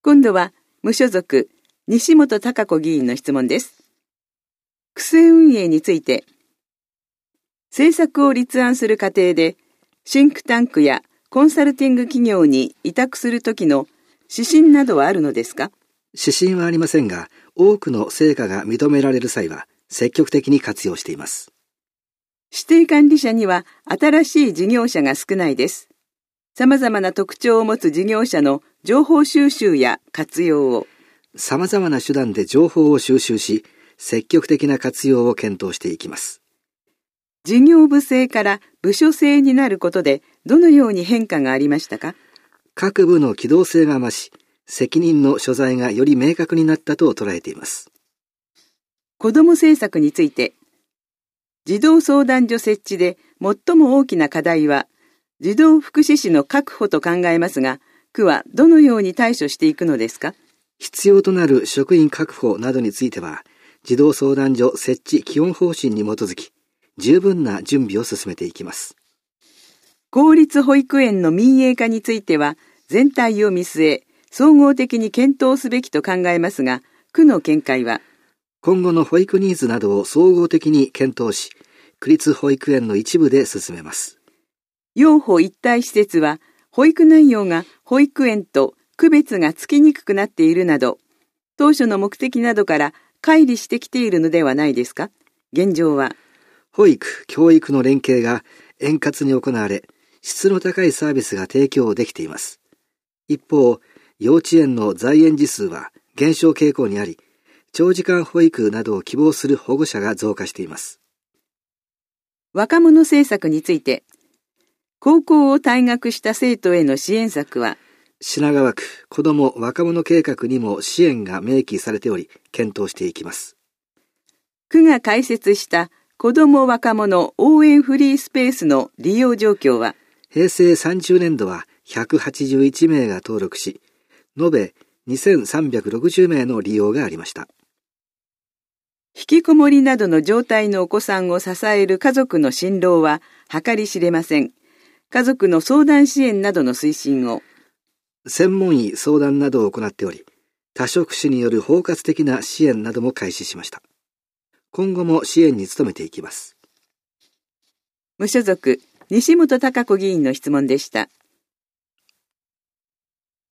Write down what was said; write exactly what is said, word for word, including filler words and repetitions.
今度は無所属西本貴子議員の質問です。区政運営について、政策を立案する過程でシンクタンクやコンサルティング企業に委託するときの指針などはあるのですか？ 指針はありませんが、多くの成果が認められる際は積極的に活用しています。 指定管理者には新しい事業者が少ないです。様々な特徴を持つ事業者の情報収集や活用を。 様々な手段で情報を収集し、積極的な活用を検討していきます。 事業部制から部署制になることでどのように変化がありましたか？ 各部の機動性が増し、責任の所在がより明確になったと捉えています。 子ども政策について、児童相談所設置で最も大きな課題は児童福祉司の確保と考えますが、区はどのように対処していくのですか？ 必要となる職員確保などについては、児童相談所設置基本方針に基づき、十分な準備を進めていきます。 公立保育園の民営化については、全体を見据え、総合的に検討すべきと考えますが、区の見解は、 今後の保育ニーズなどを総合的に検討し、区立保育園の一部で進めます。 幼保一体施設は、保育内容が保育園と区別がつきにくくなっているなど、当初の目的などから乖離してきているのではないですか？現状は、 保育・教育の連携が円滑に行われ、質の高いサービスが提供できています。一方、幼稚園の在園児数は減少傾向にあり、長時間保育などを希望する保護者が増加しています。 若者政策について、高校を退学した生徒への支援策は、 品川区子ども若者計画にも支援が明記されており、検討していきます。 区が開設した子ども若者応援フリースペースの利用状況は、 平成さんじゅうねんどはひゃくはちじゅういちめいが登録し、延べにせんさんびゃくろくじゅうめいの利用がありました。 引きこもりなどの状態のお子さんを支える家族の心労は計り知れません。家族の相談支援などの推進を。 専門医相談などを行っており、多職種による包括的な支援なども開始しました。今後も支援に努めていきます。 無所属、西本貴子議員の質問でした。